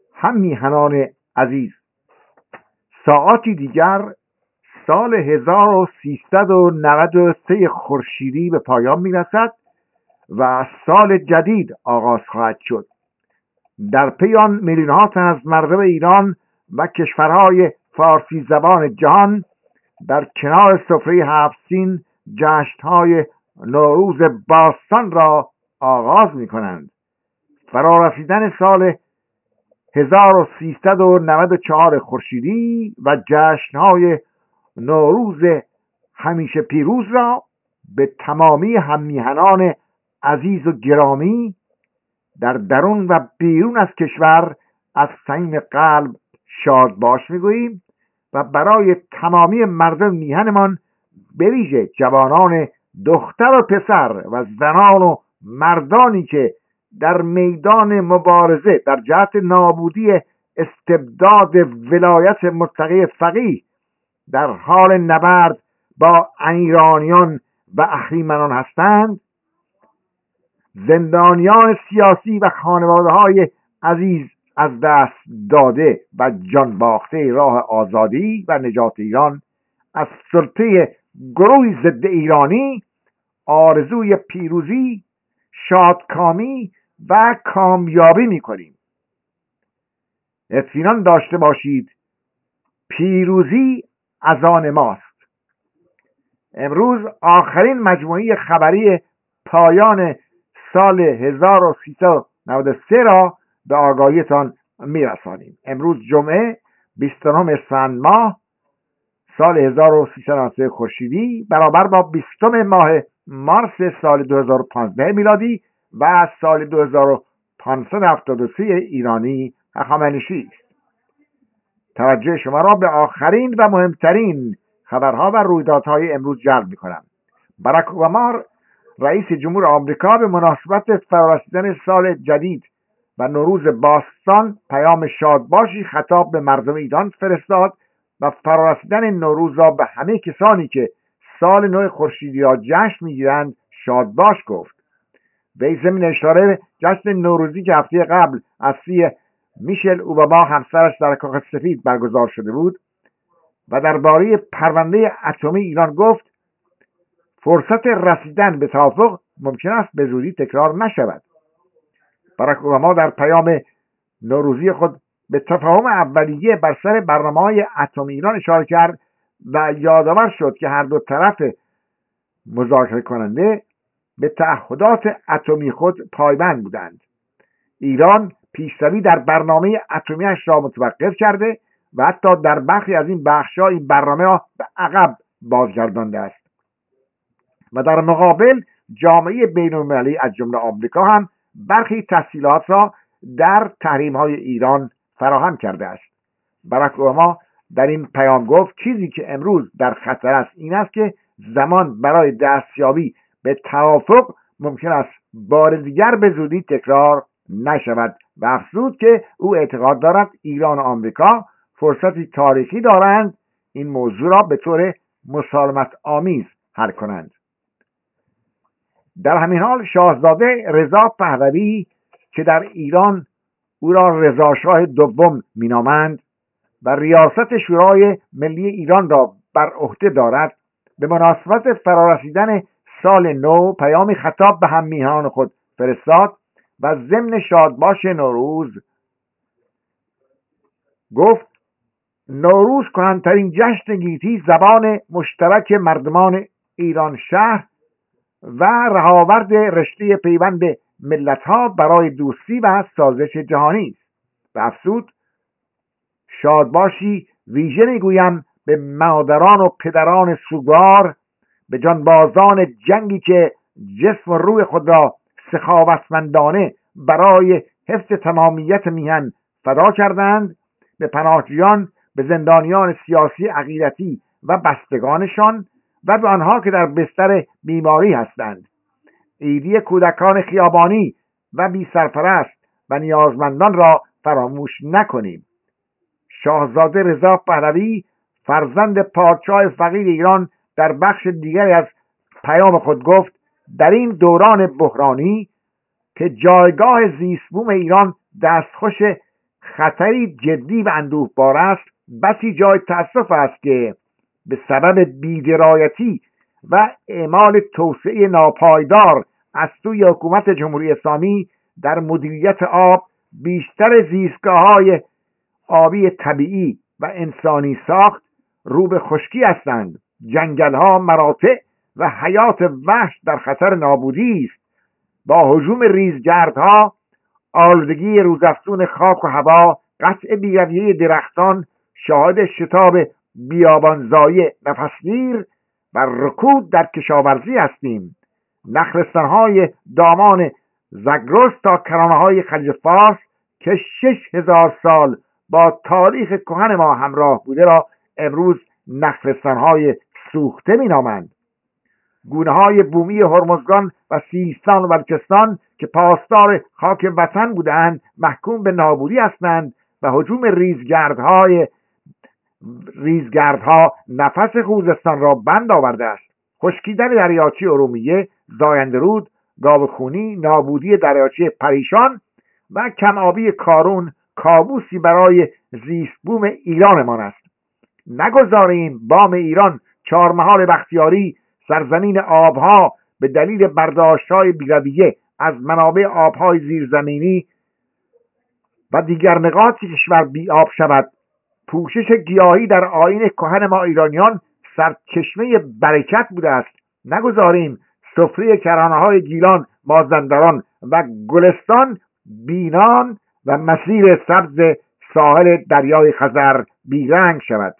هم میهنان عزیز، ساعاتی دیگر سال 1393 خورشیدی به پایان میرسد و سال جدید آغاز خواهد شد. در پی آن میلیون‌ها تن از مردم ایران و کشورهای فارسی زبان جهان در کنار سفره هفت سین جشن‌های نوروز باستان را آغاز می‌کنند. فرارسیدن سال 1394 خورشیدی و جشن‌های نوروز همیشه پیروز را به تمامی هممیهنان عزیز و گرامی در درون و بیرون از کشور از صمیم قلب شاد باش میگوییم و برای تمامی مردم میهنمان، به ویژه جوانان دختر و پسر و زنان و مردانی که در میدان مبارزه در جهت نابودی استبداد ولایت مطلقه فقیه در حال نبرد با ایرانیان و اهریمنان هستند، زندانیان سیاسی و خانواده‌های عزیز از دست داده و جان باخته راه آزادی و نجات ایران از سلطه گروهی ضد ایرانی آرزوی پیروزی، شادکامی و کامیابی می‌کنیم. اطمینان داشته باشید پیروزی از آن ماست. امروز آخرین مجموعه خبری پایان سال 1393 را به آگاهیتان میرسانیم. امروز جمعه 29 اسفند ماه سال 1393 خورشیدی برابر با 20 ماه مارس سال 2015 میلادی و سال 2573 ایرانی هخامنشی است. توجه شما را به آخرین و مهمترین خبرها و رویدادهای امروز جلب می‌کنم. باراک اوباما رئیس جمهور آمریکا به مناسبت فرارسیدن سال جدید و نوروز باستان پیام شادباشی خطاب به مردم ایران فرستاد و فرارسیدن نوروز را به همه کسانی که سال نو خورشیدی را جشن می‌گیرند شادباش گفت. وی ضمن اشاره به جشن نوروزی که هفته قبل از سوی میشل اوباما همسرش در کاخ سفید برگزار شده بود و درباره پرونده اتمی ایران گفت فرصت رسیدن به توافق ممکن است به زودی تکرار نشود. باراک اوباما در پیام نوروزی خود به تفاهم اولیه بر سر برنامه‌های اتمی ایران اشاره کرد و یادآور شد که هر دو طرف مذاکره کننده به تعهدات اتمی خود پایبند بودند. ایران پیشروی در برنامه اتمی‌اش را متوقف کرده و حتی در برخی از این بخش‌ها این برنامه را به عقب بازگردانده است و در مقابل جامعه بین‌المللی از جمله آمریکا هم برخی تسهیلات را در تحریم‌های ایران فراهم کرده است. باراک اوباما در این پیام گفت چیزی که امروز در خطر است این است که زمان برای دستیابی به توافق ممکن است بار دیگر به زودی تکرار نشود و افزود که او اعتقاد دارد ایران و آمریکا فرصتی تاریخی دارند این موضوع را به طور مسالمت آمیز حل کنند. در همین حال شاهزاده رضا پهلوی که در ایران او را رضاشاه دوم مینامند و ریاست شورای ملی ایران را بر عهده دارد، به مناسبت فرارسیدن سال نو پیامی خطاب به هممیهنان خود فرستاد و ضمن شادباش نوروز گفت نوروز کهن‌ترین جشن گیتی زبان مشترک مردمان ایران شهر و رهاورد رشته پیوند ملت‌ها برای دوستی و سازش جهانی است. و افزود شادباشی ویژه میگویم به مادران و پدران سوگوار، به جانبازان جنگی که جسم و روح خود را سخاوتمندانه برای حفظ تمامیت میهن فدا کردند، به پناهجویان، به زندانیان سیاسی عقیدتی و بستگانشان و به آنها که در بستر بیماری هستند. عیدی کودکان خیابانی و بی سرپرست و نیازمندان را فراموش نکنیم. شاهزاده رضا پهلوی فرزند پادشاه فقید ایران در بخش دیگری از پیام خود گفت در این دوران بحرانی که جایگاه زیستبوم ایران دستخوش خطری جدی و اندوهبار است، بسی جای تأسف است که به سبب بی‌درایتی و اعمال توسعه ناپایدار از سوی حکومت جمهوری اسلامی در مدیریت آب، بیشتر زیستگاه‌های آبی طبیعی و انسانی ساخت رو به خشکی هستند. جنگل‌ها، مراتع و حیات وحش در خطر نابودی است. با هجوم ریزگردها، آلودگی روزافزون خاک و هوا، قطع بیرویه درختان، شاهد شتاب بیابانزایی نفسگیر و رکود در کشاورزی هستیم. نخلستانهای دامان زاگرس تا کرانه‌های خلیج فارس که 6000 سال با تاریخ کهن ما همراه بوده را امروز نخلستانهای سوخته مینامند. گونه‌های بومی هرمزگان و سیستان و بلوچستان که پاسدار خاک وطن بودند محکوم به نابودی هستند و هجوم ریزگردها نفس خوزستان را بند آورده است. خشکیدن دریاچه ارومیه، زاینده رود، گاوخونی، نابودی دریاچه پریشان و کم‌آبی کارون کابوسی برای زیست بوم ایرانمان است. نگذاریم بام ایران، چهارمحال بختیاری، سرزمین آبها، به دلیل برداشت‌های بی‌رویه از منابع آبهای زیرزمینی و دیگر نقاط کشور بی‌آب شود. پوشش گیاهی در آیین کهن ما ایرانیان سرچشمه برکت بوده است. نگذاریم سفره کرانه‌های گیلان، مازندران و گلستان بینان و مسیر سبز ساحل دریای خزر بیرنگ شود.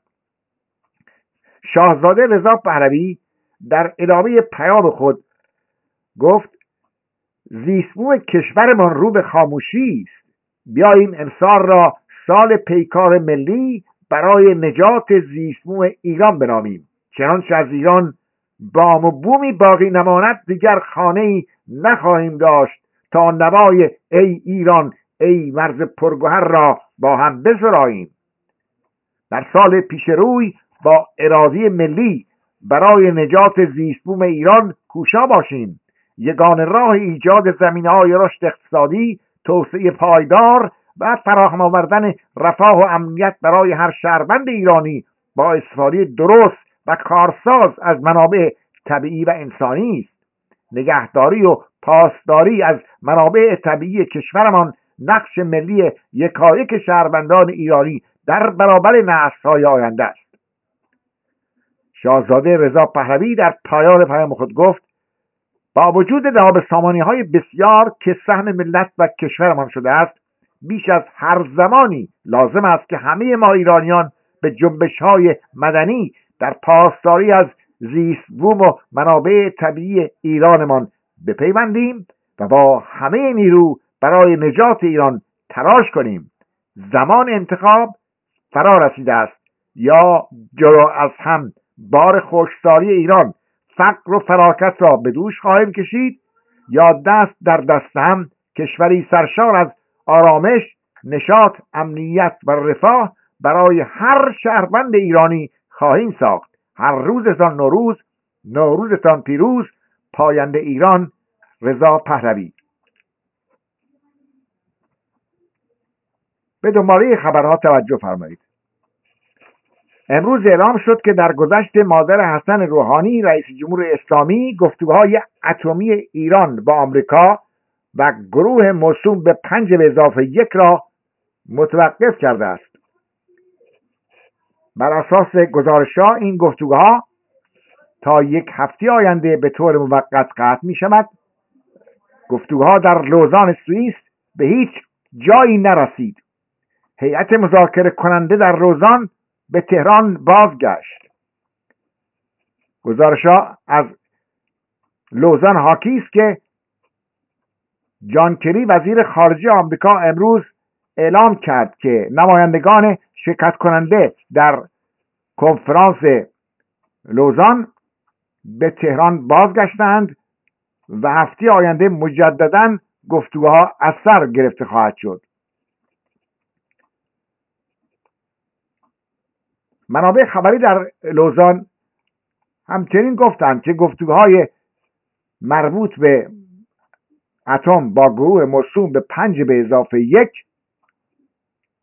شاهزاده رضا پهلوی در ادامه پیام خود گفت زیستبوم کشورمان رو به خاموشی است. بیاییم امسال را سال پیکار ملی برای نجات زیستبوم ایران بنامیم. چنانچه از ایران بام و بومی باقی نماند، دیگر خانه‌ای نخواهیم داشت تا نوای ای ایران ای مرز پرگوهر را با هم بسراییم. در سال پیش روی با اراده ملی برای نجات زیستبوم ایران کوشا باشیم. یگانه راه ایجاد زمینه‌های رشد اقتصادی، توسعه پایدار و فراهم آوردن رفاه و امنیت برای هر شهروند ایرانی با استفاده درست و کارساز از منابع طبیعی و انسانی است. نگهداری و پاسداری از منابع طبیعی کشورمان نقش ملی یکایک شهروندان ایرانی در برابر نسل‌های آینده است. شاهزاده رضا پهلوی در پایان پیام خود گفت با وجود نابسامانی‌های بسیار که سهم ملت و کشورمان شده است، بیش از هر زمانی لازم است که همه ما ایرانیان به جنبش‌های مدنی در پاسداری از زیستبوم و منابع طبیعی ایرانمان بپیوندیم و با همه نیرو برای نجات ایران تلاش کنیم. زمان انتخاب فرا رسیده است. یا جلو از هم بار خشکسالی ایران، فقر و فلاکت را به دوش خواهیم کشید، یا دست در دست هم کشوری سرشار از آرامش، نشاط، امنیت و رفاه برای هر شهروند ایرانی خواهیم ساخت. هر روزتان نوروز، نوروزتان پیروز. پاینده ایران، رضا پهلوی. به دنباله خبرها توجه فرمایید. امروز اعلام شد که در گذشت مادر حسن روحانی رئیس جمهور اسلامی گفتگوهای اتمی ایران با آمریکا و گروه موسوم به 5+1 را متوقف کرده است. بر اساس گزارش‌ها این گفتگوها تا یک هفته آینده به طور موقت قطع می شود. گفتگوها در لوزان سوئیس به هیچ جایی نرسید. هیئت مذاکره کننده در لوزان به تهران بازگشت. گزارش‌ها از لوزان حاکی است که جان کری وزیر خارجه آمریکا امروز اعلام کرد که نمایندگان شرکت کننده در کنفرانس لوزان به تهران بازگشتند و هفته آینده مجدداً گفتگوها از سر گرفته خواهد شد. منابع خبری در لوزان همچنین گفتند که گفتگوهای مربوط به اتم با گروه موسوم به 5+1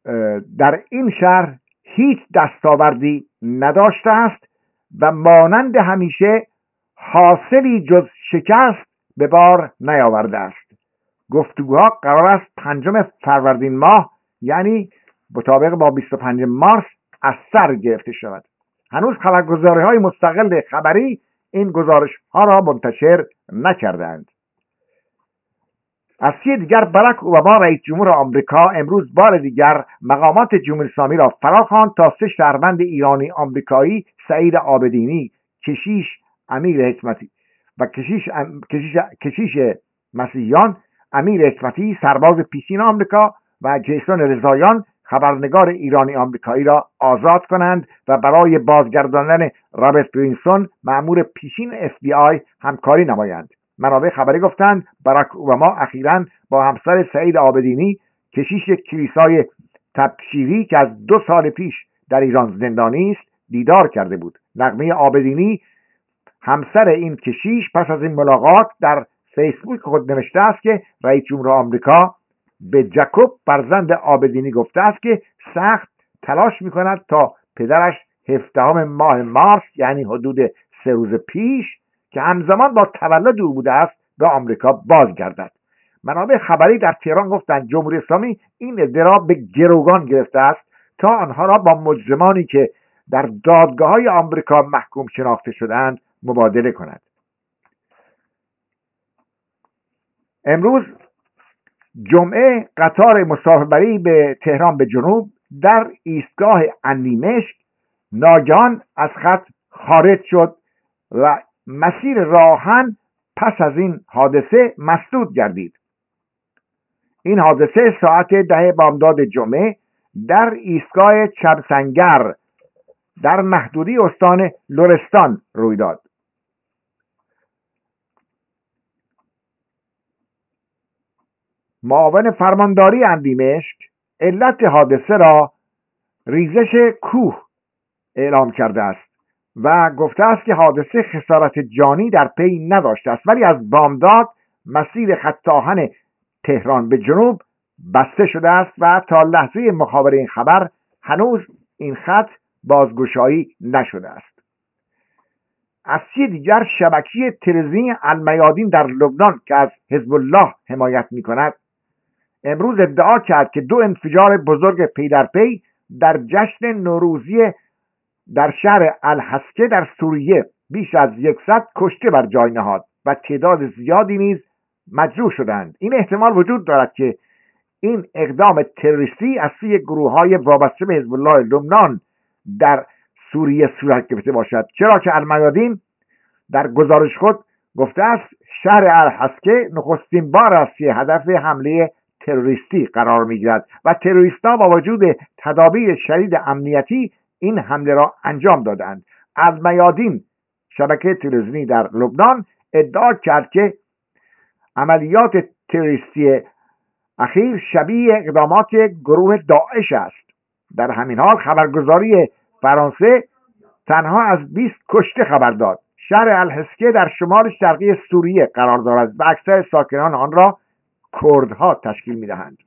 در این شهر هیچ دستاوردی نداشته است و مانند همیشه حاصلی جز شکست به بار نیاورده است. گفتگوها قرار است 5 فروردین ماه، یعنی مطابق با 25 مارس از سر گرفته شود. هنوز خبرگزاری‌های مستقل خبری این گزارش‌ها را منتشر نکردند. از سوی دیگر باراک اوباما رئیس جمهور آمریکا امروز بار دیگر مقامات جمهوری اسلامی را فراخواند تا 3 شهروند ایرانی آمریکایی، سعید عابدینی، کشیش امیر حکمتی و کشیش مسیحیان امیر حکمتی، سرباز پیشین آمریکا، و جیسون رضاییان، خبرنگار ایرانی آمریکایی را آزاد کنند و برای بازگرداندن رابرت برینسون، مأمور پیشین FBI، همکاری نمایند. منابع خبری گفتند باراک اوباما اخیراً با همسر سعید عابدینی، کشیش کلیسای تبشیری که از 2 سال پیش در ایران زندانی است، دیدار کرده بود. نغمه عابدینی، همسر این کشیش، پس از این ملاقات در فیسبوک خود نوشته است که رئیس جمهور آمریکا به جکوب فرزند عابدینی گفته است که سخت تلاش می‌کند تا پدرش 17 ماه مارس، یعنی حدود 3 روز پیش که همزمان با تولد او بوده است، به آمریکا بازگردد. منابع خبری در تهران گفتند جمهوری اسلامی این عده را به گروگان گرفته است تا آنها را با مجرمانی که در دادگاه‌های آمریکا محکوم شناخته شده‌اند مبادله کند. امروز جمعه قطار مسافربری به تهران به جنوب در ایستگاه اندیمشک ناگهان از خط خارج شد و مسیر راهن پس از این حادثه مسدود گردید. این حادثه ساعت 10 بامداد جمعه در ایستگاه چبسنگر در محدودی استان لرستان روی داد. معاون فرمانداری اندیمشک علت حادثه را ریزش کوه اعلام کرده است و گفته است که حادثه خسارت جانی در پی نداشته است، ولی از بامداد مسیر خط آهن تهران به جنوب بسته شده است و تا لحظه مخابره این خبر هنوز این خط بازگشایی نشده است. از سوی دیگر شبکه تلویزیونی المیادین در لبنان که از حزب الله حمایت می‌کند امروز ادعا کرد که 2 انفجار بزرگ پی در پی در جشن نوروزی در شهر الحسکه در سوریه بیش از 100 کشته بر جای نهاد و تعداد زیادی نیز مجروح شدند. این احتمال وجود دارد که این اقدام تروریستی از سوی گروه‌های وابسته به حزب الله لبنان در سوریه صورت گرفته باشد، چرا که المیادین در گزارش خود گفته است شهر الحسکه نخستین بار است که هدف حمله تروریستی قرار می‌گیرد و تروریست‌ها با وجود تدابیر شدید امنیتی این حمله را انجام دادند. المیادین، شبکه تلویزیونی در لبنان، ادعا کرد که عملیات تروریستی اخیر شبیه اقدامات گروه داعش است. در همین حال خبرگزاری فرانسه تنها از 20 کشته خبر داد. شهر الحسکه در شمال شرقی سوریه قرار دارد و اکثر ساکنان آن را کردها تشکیل می‌دهند.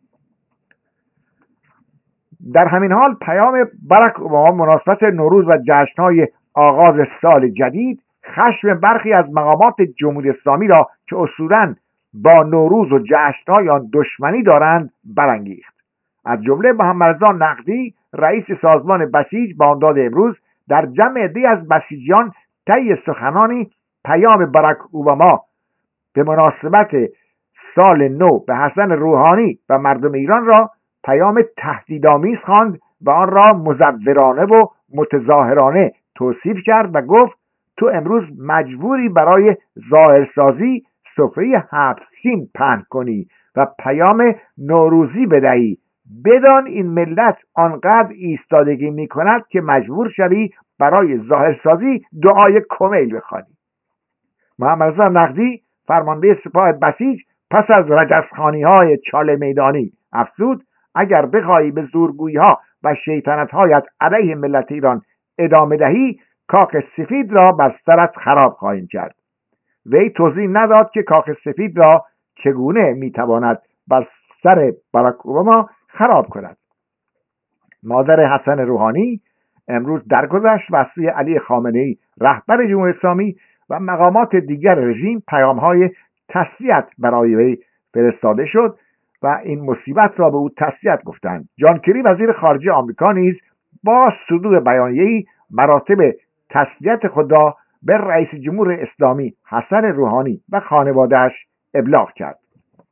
در همین حال پیام باراک اوباما مناسبت نوروز و جشن‌های آغاز سال جدید خشم برخی از مقامات جمهوری اسلامی را که اصولاً با نوروز و جشن‌های آن دشمنی دارند برانگیخت. از جمله محمدرضا نقدی، رئیس سازمان بسیج، بامداد امروز در جمع عده‌ای از بسیجیان طی سخنانی پیام باراک اوباما به مناسبت سال نو به حسن روحانی و مردم ایران را پیام تهدیدآمیز خواند و آن را مزورانه و متظاهرانه توصیف کرد و گفت تو امروز مجبوری برای ظاهرسازی سفره 7 سین پهن کنی و پیام نوروزی بدهی. بدان این ملت آنقدر ایستادگی می کند که مجبور شوی برای ظاهرسازی دعای کمیل بخوانی. محمدرضا نقدی، فرمانده سپاه بسیج، پس از رجزخوانی‌های چاله میدانی افزود اگر بخواهی به زورگویی‌ها و شیطنت‌هایت علیه ملت ایران ادامه دهی کاخ سفید را بر سرت خراب خواهیم کرد. وی توضیح نداد که کاخ سفید را چگونه میتواند بر سر باراک اوباما خراب کند. مادر حسن روحانی امروز درگذشت و از سوی علی خامنه‌ای رهبر جمهوری اسلامی و مقامات دیگر رژیم پیام‌های تسلیت برای وی فرستاده شد و این مصیبت را به او تسلیت گفتند. جان کری وزیر خارجه آمریکا نیز با صدور بیانیه‌ای مراتب تسلیت خود را به رئیس جمهور اسلامی حسن روحانی و خانواده‌اش ابلاغ کرد.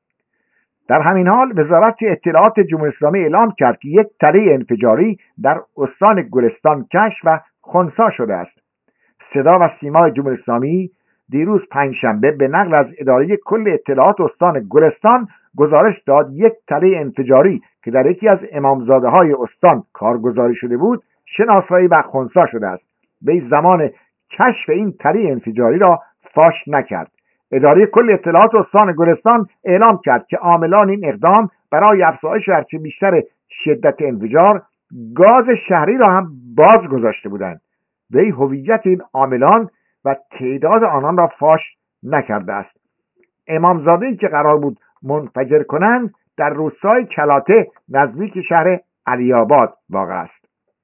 در همین حال وزارت اطلاعات جمهوری اسلامی اعلام کرد که یک تله انفجاری در استان گلستان کشف و خنثی شده است. صدا و سیمای جمهوری اسلامی دیروز پنجشنبه به نقل از اداره کل اطلاعات استان گلستان گزارش داد یک تله انفجاری که در یکی از امامزاده‌های استان کارگزاری شده بود شناسایی و خنثی شده است. به زمان کشف این تله انفجاری را فاش نکرد. اداره کل اطلاعات استان گلستان اعلام کرد که عاملان این اقدام برای افزایش هرچه بیشتر شدت انفجار گاز شهری را هم باز گذاشته بودند. وی هویت این عاملان و تعداد آنان را فاش نکرده است. امامزاده‌ای که قرار بود منفجر کنند در روستای کلاته نزدیک شهر علی‌آباد واقع است.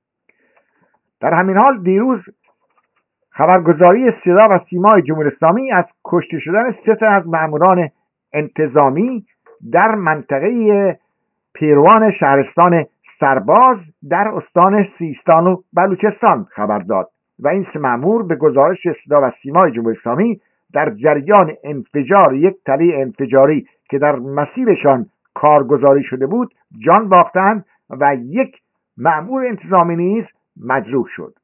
در همین حال دیروز خبرگزاری صدا و سیمای جمهوری اسلامی از کشته شدن 3 تن از ماموران انتظامی در منطقه پیروان شهرستان سرباز در استان سیستان و بلوچستان خبر داد و این 3 مامور به گزارش صدا و سیمای جمهوری اسلامی در جریان انفجار یک تله انفجاری که در مسیرشان کارگزاری شده بود جان باختند و یک مامور انتظامی نیز مجروح شد.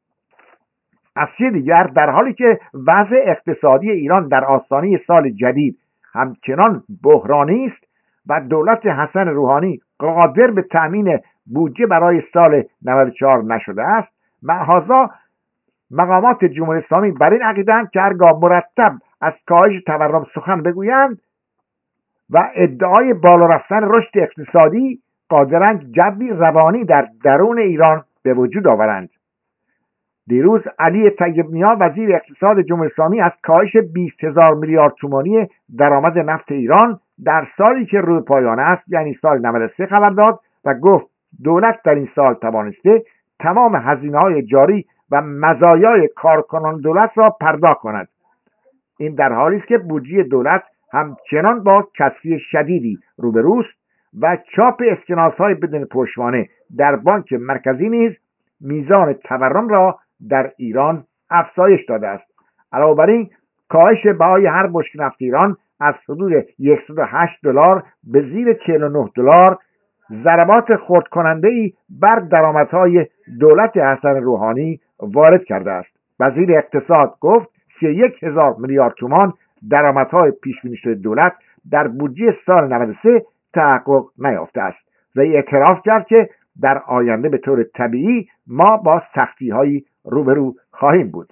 از سوی دیگر در حالی که وضع اقتصادی ایران در آستانه سال جدید همچنان بحرانی است و دولت حسن روحانی قادر به تأمین بودجه برای سال 94 نشده است، معاذا مقامات جمهوری اسلامی بر این عقیده‌اند که هرگاه مرتب از کاهش تورم سخن بگویند و ادعای بالا رفتن رشد اقتصادی قادرند جوی روانی در درون ایران به وجود آورند. دیروز علی طیب نیا وزیر اقتصاد جمهوری اسلامی از کاهش 20,000 میلیارد تومانی درآمد نفت ایران در سالی که روی پایان است یعنی سال 93 خبر داد و گفت دولت در این سال توانسته تمام هزینه‌های جاری و مزایای کارکنان دولت را پرداخت کند. این در حالی است که بودجه دولت همچنان با کسری شدیدی روبروست و چاپ اسکناس‌های بدون پشتوانه در بانک مرکزی نیز میزان تورم را در ایران افزایش داده است. علاوه بر این کاهش بهای هر بشکه نفت ایران از حدود $108 به زیر $49 ضربات خرد کننده‌ای بر درآمدهای دولت حسن روحانی وارد کرده است. وزیر اقتصاد گفت 31,000 میلیارد تومان درآمدهای پیش بینی شده دولت در بودجه سال 93 تحقق نیافته است و اعتراف کرد که در آینده به طور طبیعی ما با سختی‌هایی روبرو خواهیم بود.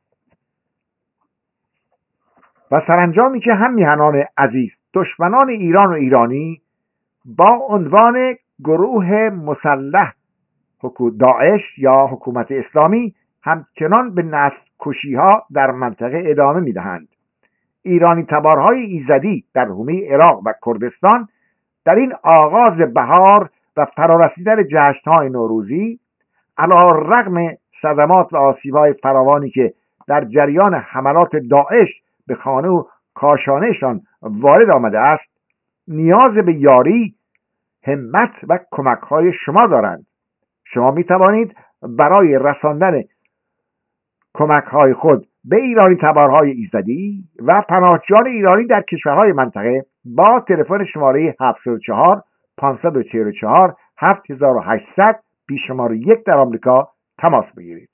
و سرانجامی که هم میهنان عزیز دشمنان ایران و ایرانی با عنوان گروه مسلح داعش یا حکومت اسلامی همچنان به نسل کشی‌ها در منطقه ادامه میدهند. ایرانی تبارهای ایزدی در حومه عراق و کردستان در این آغاز بهار و فرارسیدن جشن‌های نوروزی علی‌رغم صدمات و آسیب‌های فراوانی که در جریان حملات داعش به خانه و کاشانهشان وارد آمده است نیاز به یاری، همت و کمک‌های شما دارند. شما می توانید برای رساندن کمک‌های خود به ایرانی تبارهای ایزدی و پناهجویان ایرانی در کشورهای منطقه با تلفن شماره 704 544 7800 پیش‌شماره 1 در آمریکا تماس بگیرید.